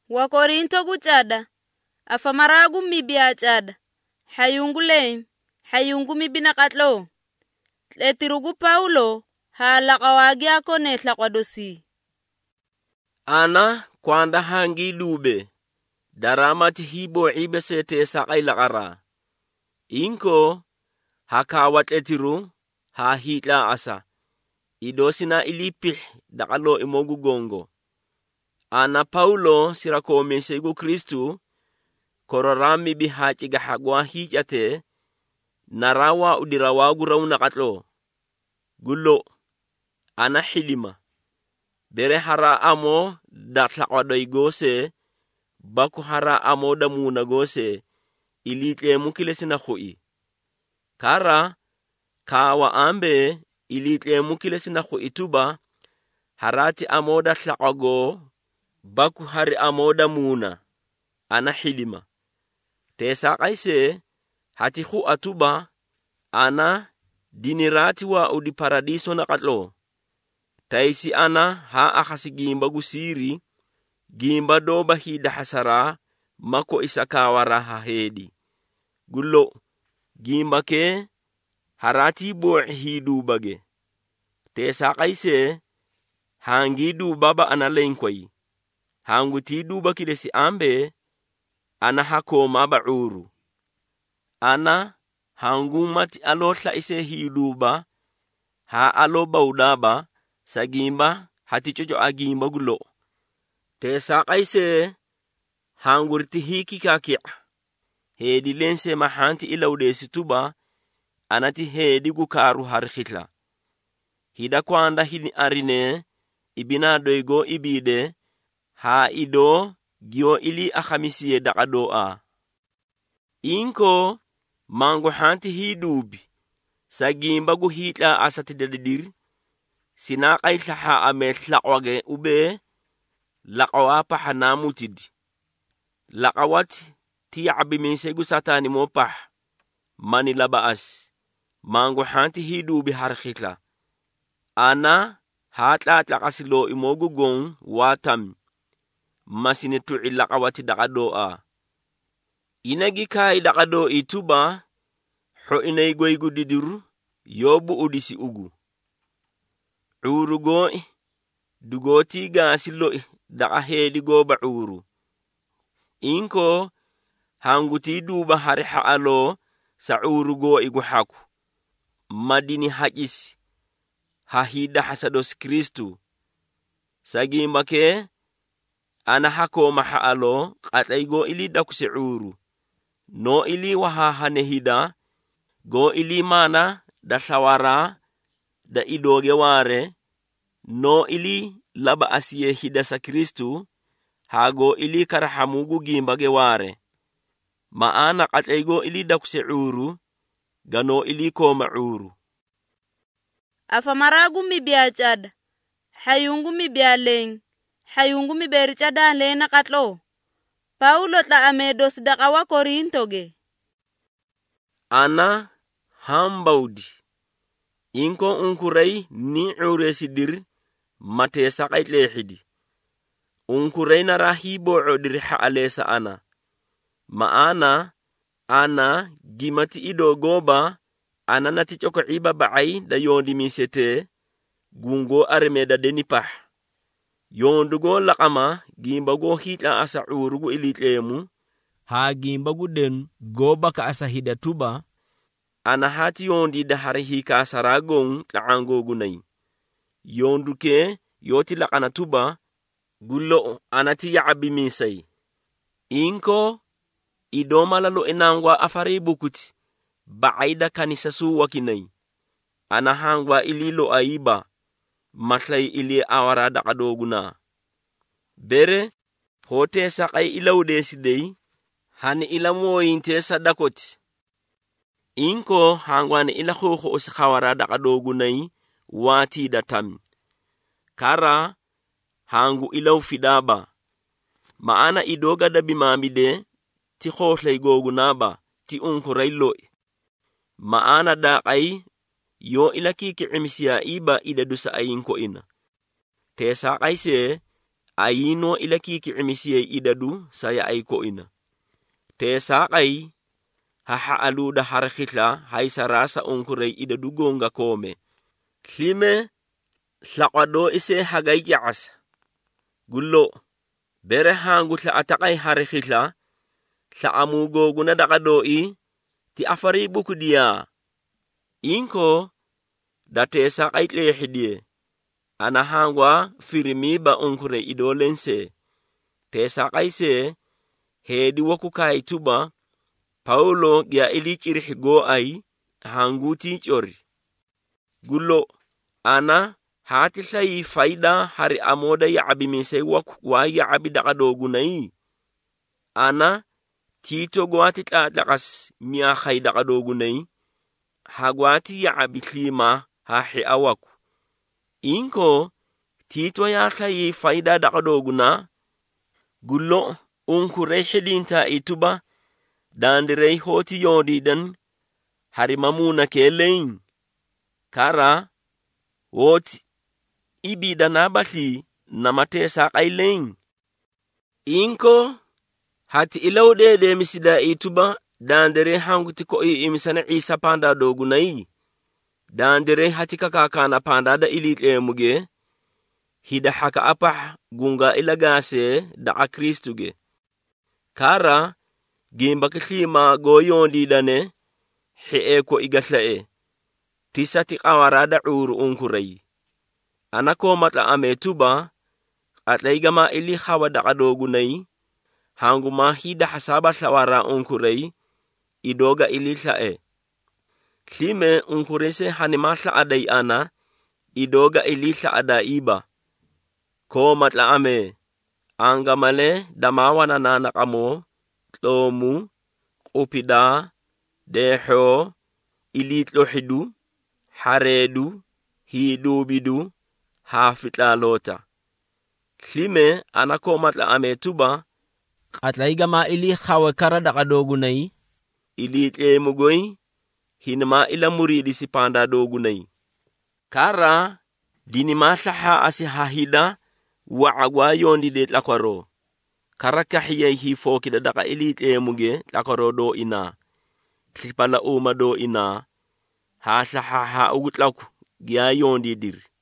Wakorinto guchada afamaragu mibia chada hayungule hayungumi binakatlo letirugu Paulo halaqawagi akone tlaqwadosi ana kwanda hangi lube daramati hibo ibesete saqay laqara inko hakawat letiru ha hitla asa idosina ilipih daqalo imogu gongo ana Paulo sirakome segu Kristu kororami bihachi gahagwa hijate narawa udirawagu rauna katlo gullo ana hilima bere hara amo da tlaqwadoi gose baku hara amo da muna gose ilitle mukilesina khui kara kawa ambe ilitle mukilesina khui tuba harati amo da tlaqwago baku hari amo da muna ana hilima tesa kaise hati khu atuba ana dinirati wa udi paradiso na katlo taisi ana ha akhasi gimba gusiri gimba doba hida hasara mako isakawara ha hedi gullo gimba ke harati bo hidu bage tesa kaise hangi du baba ana lenkwai hangu ti duba kidesi ambe ana hako mabauru ana hangu mati alotla ise hiduba ha alo baudaba sagimba hati chojo agimba gulo tesa kaise hangurti hiki kaki hedi lense mahanti ilawdesi tuba anati hedi gukaru harkhitla hida kwanda hini arine ibina doigo ibide ha ido gio ili akhamisiye daqadoa inko mango hanti hidubi sagimba gu hitla asati dadidir sina qaitla ha ametlaqwage ube laqawa pa hanamutid laqawat tiyabi min segu satani mopah mani labaas mango hanti hidubi harkhitla ana hatla tlaqasilo imogu gon watam masine tu'i laqawati daqadoa inagi kai daqado ituba ho inay goygu didur yobu udisi ugu urugo dugoti gasilo daqa hedi goba uru inko hanguti duba hari haalo sa urugo igu haku madini hajis hahida hasados Kristu sagimba ke ana hako mahaalo qataigo ili dakuse uru no ili wahahane hida go ili mana da sawara da idoge ware no ili laba asiye hida sa Kristu hago ili karahamugu gimbage ware maana qataigo ili dakuse uru gano ili koma uru afamaragu mibia chada hayungu mibia leng hayungu miberi chada lena katlo Paulo tla amedos daqawa Korinto ge ana hambaudi inko unkurai ni uresidir mate saqait lehidi unkurai narahibo odir haalesa ana maana ana gimati ido goba ana nati choko iba baai da yondi misete gungo armeda denipah yondugo laqama gimbago hitla asa urugu ilitlemu ha gimbagu den goba ka asa hidatuba ana hati yondi da harihi ka saragon taango gunai yonduke yoti laqana tuba gullo anati yaabi misai inko idoma lalo enangwa afari bukuti baida kanisa su wakinai ana hangwa ililo aiba matlai ili awara daqadoguna bere hote saqai ilawde sidei hani ilamo inte sadakoti inko hangwan ila khokho usikhawara daqadogunai wati datam kara hangu ilaw fidaba maana idoga da bimamide ti khokhlay gogunaba ti unkuraylo maana daqai yo ilaki ki'imsiya iba ida dusa ayinko ina tesa qaise ayino ila kikicimisiye idadu saya ay ko ina. Tesaqay hahaaluda harakhitla haisarasa unkurey idadu gonga kome. Klime hlaqado ise hagay jaas. Gullo bere hangutla atakay harakhitla sa amugo guna dakadoi ti afari bukudia. Inko date sakay tlehidie. Anahangwa firimi ba unkure idolense. Te sakay se hedi wakukai tuba Paulo gya ilichirih go ay hanguti chori. Gullo ana hati sayi faida hari amoda ya abimise wakwa ya abidakadogunai. Ana tito gwati tlatlakas miya khaidakadogunai. Hagwati ya abiklima hahi awaku. Inko tito ya sayi faida dakadoguna. Gullo unkure hidinta ituba dandirei hoti yodidan harimamuna kelein. Kara woti ibidana bathi namate sakailein. Inko hati ilaude de misida ituba dandere hanguti ko imisana Isa panda dogunai. Dandere hati kakakana panda da ilite muge. Hida haka apah gunga ilagase da Kristuge. Kara gimba klima goyondi dane hee ko igaslae. Tisati kawarada uru unkurei. Anako matla ametuba atlaigama ili hawa dakadogunai. Hanguma hida hasaba sawara unkurei idoga ili sae. Klime unkurese hanimasla adai ana idoga ili saada iba. Ko matla ame angamale damawana nanakamo tlomu upida deho ilitlo hidu haredu hidubidu hafitla lota. Klime anako matla ame tuba atlaigama ili khawakara dakadogunai ilitle mugoi hinma ila muridi si panda dogunai. Kara dini masaha asi hahida wa agwayondi de tlakwaro. Kara kahiya hifo kida daka ilitle muge tlakwaro do ina. Klipala uma do ina. Ha saha ha ugutlaku gya yondi dir.